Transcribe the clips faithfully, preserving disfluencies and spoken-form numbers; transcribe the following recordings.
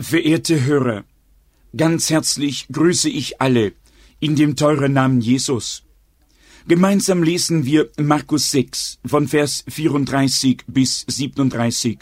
Verehrte Hörer, ganz herzlich grüße ich alle in dem teuren Namen Jesus. Gemeinsam lesen wir Markus sechs von Vers vierunddreißig bis siebenunddreißig.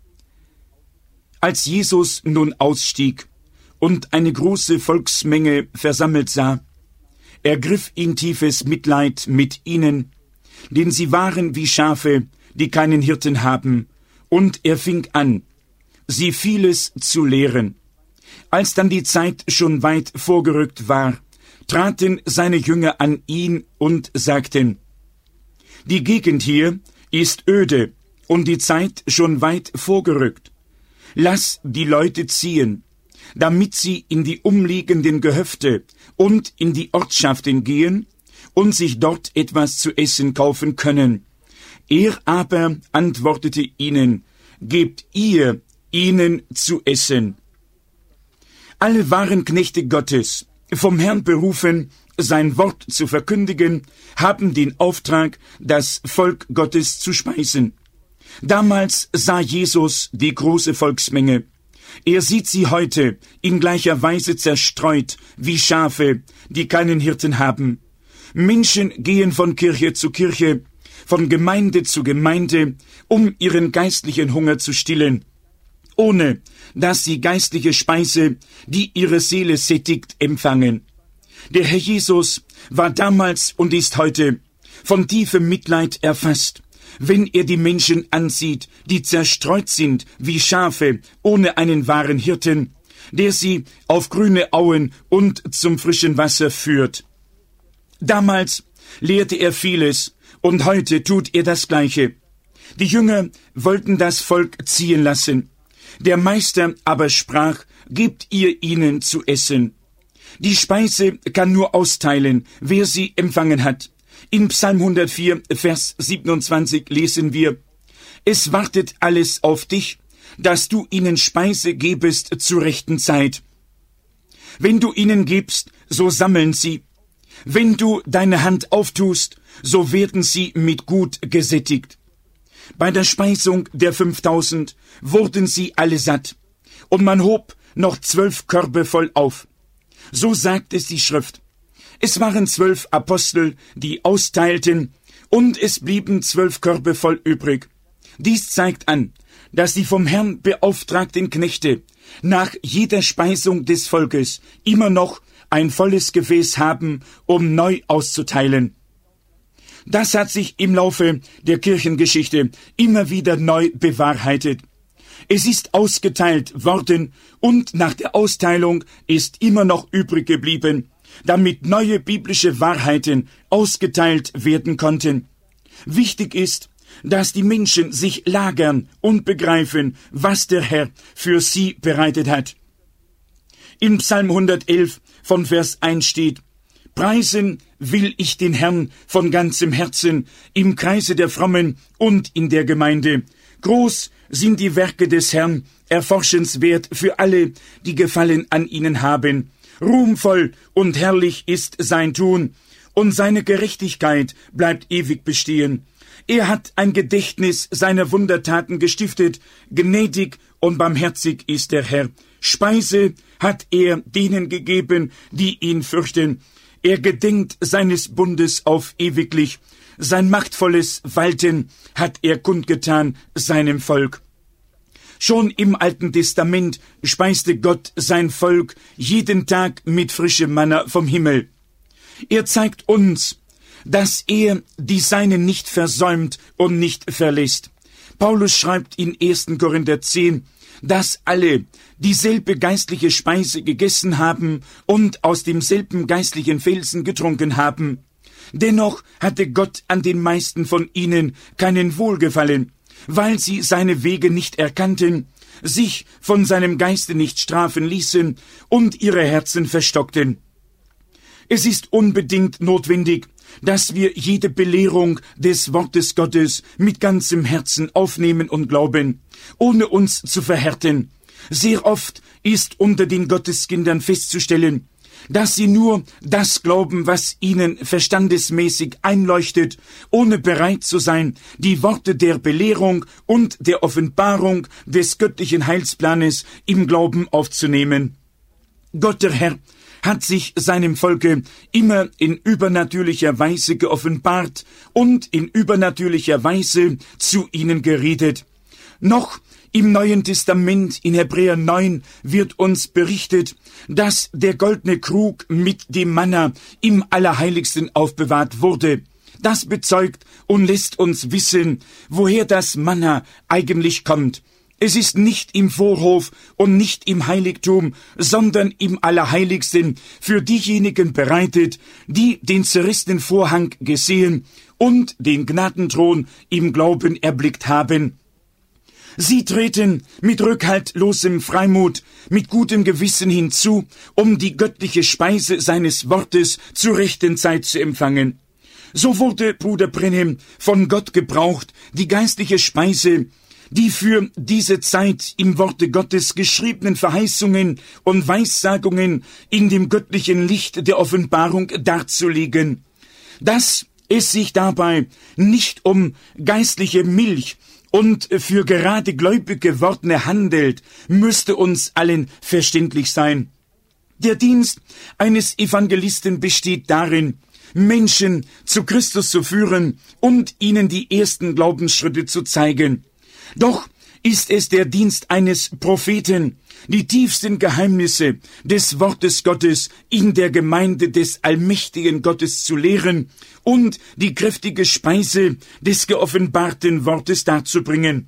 Als Jesus nun ausstieg und eine große Volksmenge versammelt sah, ergriff ihn tiefes Mitleid mit ihnen, denn sie waren wie Schafe, die keinen Hirten haben, und er fing an, sie vieles zu lehren. Als dann die Zeit schon weit vorgerückt war, traten seine Jünger an ihn und sagten: Die Gegend hier ist öde und die Zeit schon weit vorgerückt. Lass die Leute ziehen, damit sie in die umliegenden Gehöfte und in die Ortschaften gehen und sich dort etwas zu essen kaufen können. Er aber antwortete ihnen: Gebt ihr ihnen zu essen. Alle waren Knechte Gottes, vom Herrn berufen, sein Wort zu verkündigen, haben den Auftrag, das Volk Gottes zu speisen. Damals sah Jesus die große Volksmenge. Er sieht sie heute in gleicher Weise zerstreut wie Schafe, die keinen Hirten haben. Menschen gehen von Kirche zu Kirche, von Gemeinde zu Gemeinde, um ihren geistlichen Hunger zu stillen, ohne dass sie geistliche Speise, die ihre Seele sättigt, empfangen. Der Herr Jesus war damals und ist heute von tiefem Mitleid erfasst, wenn er die Menschen ansieht, die zerstreut sind wie Schafe ohne einen wahren Hirten, der sie auf grüne Auen und zum frischen Wasser führt. Damals lehrte er vieles, und heute tut er das Gleiche. Die Jünger wollten das Volk ziehen lassen. Der Meister aber sprach: Gebt ihr ihnen zu essen. Die Speise kann nur austeilen, wer sie empfangen hat. In Psalm hundertvier, Vers siebenundzwanzig lesen wir: Es wartet alles auf dich, dass du ihnen Speise gebest zur rechten Zeit. Wenn du ihnen gibst, so sammeln sie. Wenn du deine Hand auftust, so werden sie mit Gut gesättigt. Bei der Speisung der fünftausend wurden sie alle satt, und man hob noch zwölf Körbe voll auf. So sagt es die Schrift. Es waren zwölf Apostel, die austeilten, und es blieben zwölf Körbe voll übrig. Dies zeigt an, dass die vom Herrn beauftragten Knechte nach jeder Speisung des Volkes immer noch ein volles Gefäß haben, um neu auszuteilen. Das hat sich im Laufe der Kirchengeschichte immer wieder neu bewahrheitet. Es ist ausgeteilt worden und nach der Austeilung ist immer noch übrig geblieben, damit neue biblische Wahrheiten ausgeteilt werden konnten. Wichtig ist, dass die Menschen sich lagern und begreifen, was der Herr für sie bereitet hat. In Psalm hundertelf von Vers eins steht: Preisen will ich den Herrn von ganzem Herzen im Kreise der Frommen und in der Gemeinde. Groß sind die Werke des Herrn, erforschenswert für alle, die Gefallen an ihnen haben. Ruhmvoll und herrlich ist sein Tun, und seine Gerechtigkeit bleibt ewig bestehen. Er hat ein Gedächtnis seiner Wundertaten gestiftet, gnädig und barmherzig ist der Herr. Speise hat er denen gegeben, die ihn fürchten. Er gedenkt seines Bundes auf ewiglich. Sein machtvolles Walten hat er kundgetan seinem Volk. Schon im Alten Testament speiste Gott sein Volk jeden Tag mit frischem Manna vom Himmel. Er zeigt uns, dass er die Seinen nicht versäumt und nicht verlässt. Paulus schreibt in erster Korinther zehn, dass alle dieselbe geistliche Speise gegessen haben und aus demselben geistlichen Felsen getrunken haben. Dennoch hatte Gott an den meisten von ihnen keinen Wohlgefallen, weil sie seine Wege nicht erkannten, sich von seinem Geiste nicht strafen ließen und ihre Herzen verstockten. Es ist unbedingt notwendig, dass wir jede Belehrung des Wortes Gottes mit ganzem Herzen aufnehmen und glauben, ohne uns zu verhärten. Sehr oft ist unter den Gotteskindern festzustellen, dass sie nur das glauben, was ihnen verstandesmäßig einleuchtet, ohne bereit zu sein, die Worte der Belehrung und der Offenbarung des göttlichen Heilsplanes im Glauben aufzunehmen. Gott der Herr hat sich seinem Volke immer in übernatürlicher Weise geoffenbart und in übernatürlicher Weise zu ihnen geredet. Noch im Neuen Testament in Hebräer neun wird uns berichtet, dass der goldene Krug mit dem Manna im Allerheiligsten aufbewahrt wurde. Das bezeugt und lässt uns wissen, woher das Manna eigentlich kommt. Es ist nicht im Vorhof und nicht im Heiligtum, sondern im Allerheiligsten für diejenigen bereitet, die den zerrissenen Vorhang gesehen und den Gnadenthron im Glauben erblickt haben. Sie treten mit rückhaltlosem Freimut, mit gutem Gewissen hinzu, um die göttliche Speise seines Wortes zur rechten Zeit zu empfangen. So wurde Bruder Branham von Gott gebraucht, die geistliche Speise, die für diese Zeit im Worte Gottes geschriebenen Verheißungen und Weissagungen in dem göttlichen Licht der Offenbarung darzulegen. Dass es sich dabei nicht um geistliche Milch und für gerade gläubig Gewordene handelt, müsste uns allen verständlich sein. Der Dienst eines Evangelisten besteht darin, Menschen zu Christus zu führen und ihnen die ersten Glaubensschritte zu zeigen. Doch ist es der Dienst eines Propheten, die tiefsten Geheimnisse des Wortes Gottes in der Gemeinde des allmächtigen Gottes zu lehren und die kräftige Speise des geoffenbarten Wortes darzubringen.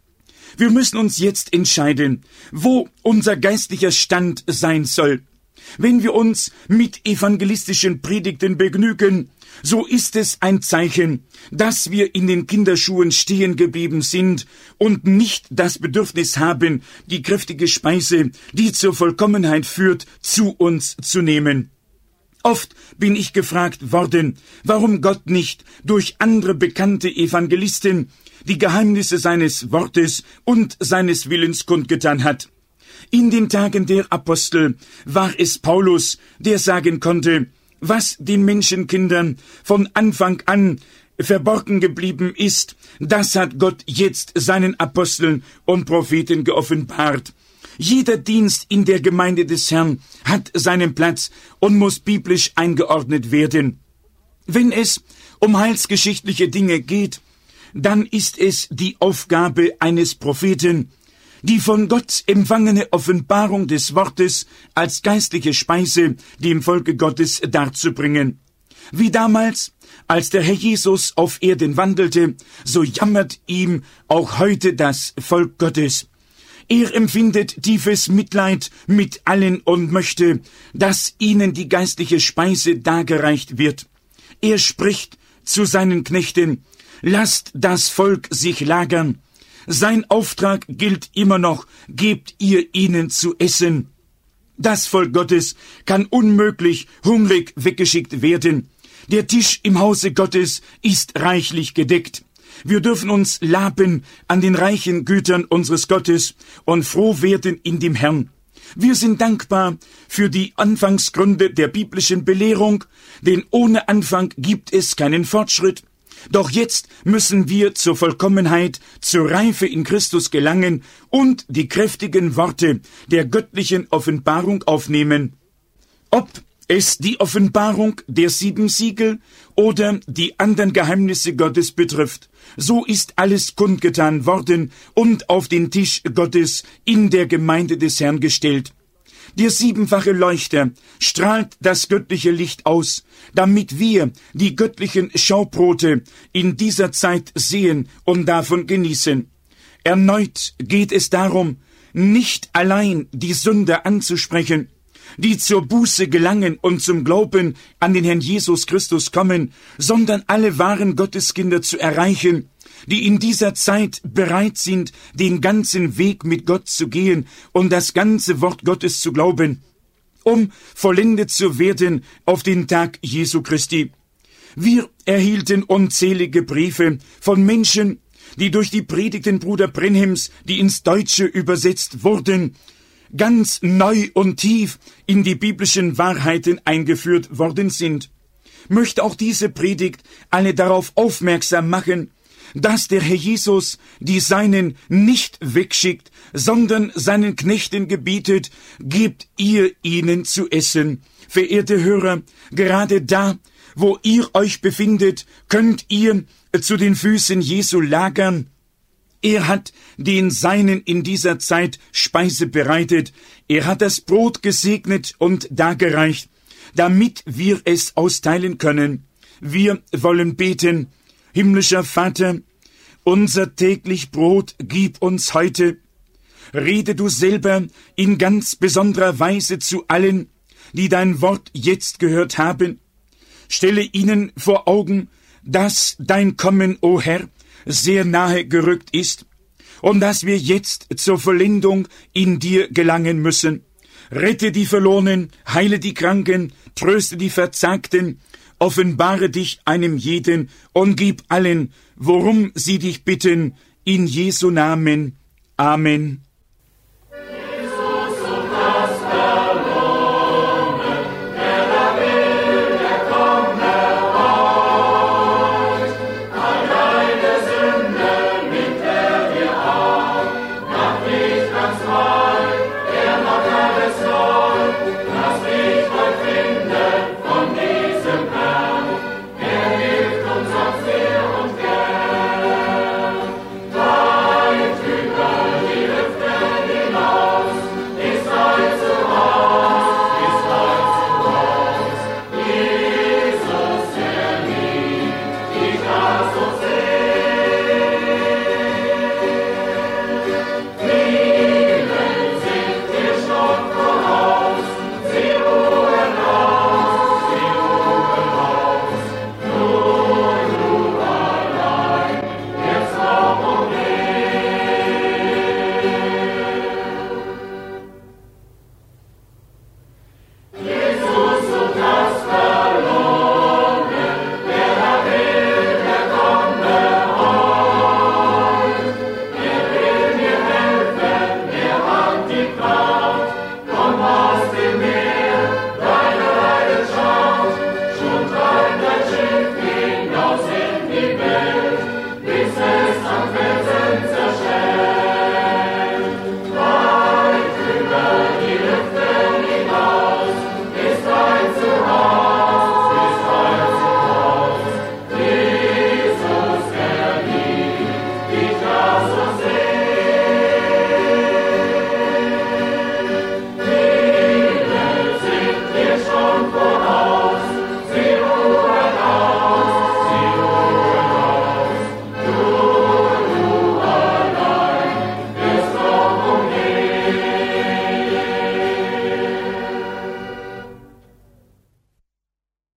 Wir müssen uns jetzt entscheiden, wo unser geistlicher Stand sein soll. Wenn wir uns mit evangelistischen Predigten begnügen, so ist es ein Zeichen, dass wir in den Kinderschuhen stehen geblieben sind und nicht das Bedürfnis haben, die kräftige Speise, die zur Vollkommenheit führt, zu uns zu nehmen. Oft bin ich gefragt worden, warum Gott nicht durch andere bekannte Evangelisten die Geheimnisse seines Wortes und seines Willens kundgetan hat. In den Tagen der Apostel war es Paulus, der sagen konnte, was den Menschenkindern von Anfang an verborgen geblieben ist, das hat Gott jetzt seinen Aposteln und Propheten geoffenbart. Jeder Dienst in der Gemeinde des Herrn hat seinen Platz und muss biblisch eingeordnet werden. Wenn es um heilsgeschichtliche Dinge geht, dann ist es die Aufgabe eines Propheten, die von Gott empfangene Offenbarung des Wortes als geistliche Speise dem Volke Gottes darzubringen. Wie damals, als der Herr Jesus auf Erden wandelte, so jammert ihm auch heute das Volk Gottes. Er empfindet tiefes Mitleid mit allen und möchte, dass ihnen die geistliche Speise dargereicht wird. Er spricht zu seinen Knechten, lasst das Volk sich lagern. Sein Auftrag gilt immer noch, gebt ihr ihnen zu essen. Das Volk Gottes kann unmöglich hungrig weggeschickt werden. Der Tisch im Hause Gottes ist reichlich gedeckt. Wir dürfen uns laben an den reichen Gütern unseres Gottes und froh werden in dem Herrn. Wir sind dankbar für die Anfangsgründe der biblischen Belehrung, denn ohne Anfang gibt es keinen Fortschritt. Doch jetzt müssen wir zur Vollkommenheit, zur Reife in Christus gelangen und die kräftigen Worte der göttlichen Offenbarung aufnehmen. Ob es die Offenbarung der sieben Siegel oder die anderen Geheimnisse Gottes betrifft, so ist alles kundgetan worden und auf den Tisch Gottes in der Gemeinde des Herrn gestellt. Der siebenfache Leuchter strahlt das göttliche Licht aus, damit wir die göttlichen Schaubrote in dieser Zeit sehen und davon genießen. Erneut geht es darum, nicht allein die Sünder anzusprechen, die zur Buße gelangen und zum Glauben an den Herrn Jesus Christus kommen, sondern alle wahren Gotteskinder zu erreichen, die in dieser Zeit bereit sind, den ganzen Weg mit Gott zu gehen und das ganze Wort Gottes zu glauben, um vollendet zu werden auf den Tag Jesu Christi. Wir erhielten unzählige Briefe von Menschen, die durch die Predigten Bruder Branhams, die ins Deutsche übersetzt wurden, ganz neu und tief in die biblischen Wahrheiten eingeführt worden sind, möchte auch diese Predigt alle darauf aufmerksam machen, dass der Herr Jesus die Seinen nicht wegschickt, sondern seinen Knechten gebietet, gebt ihr ihnen zu essen. Verehrte Hörer, gerade da, wo ihr euch befindet, könnt ihr zu den Füßen Jesu lagern. Er hat den Seinen in dieser Zeit Speise bereitet. Er hat das Brot gesegnet und dargereicht, damit wir es austeilen können. Wir wollen beten: Himmlischer Vater, unser täglich Brot gib uns heute. Rede du selber in ganz besonderer Weise zu allen, die dein Wort jetzt gehört haben. Stelle ihnen vor Augen, dass dein Kommen, o Herr, sehr nahe gerückt ist und dass wir jetzt zur Vollendung in dir gelangen müssen. Rette die Verlorenen, heile die Kranken, tröste die Verzagten, offenbare dich einem jeden und gib allen, worum sie dich bitten, in Jesu Namen. Amen.